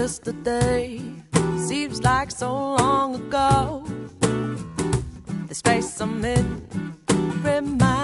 yesterday seems like so long ago. The space I'm in reminds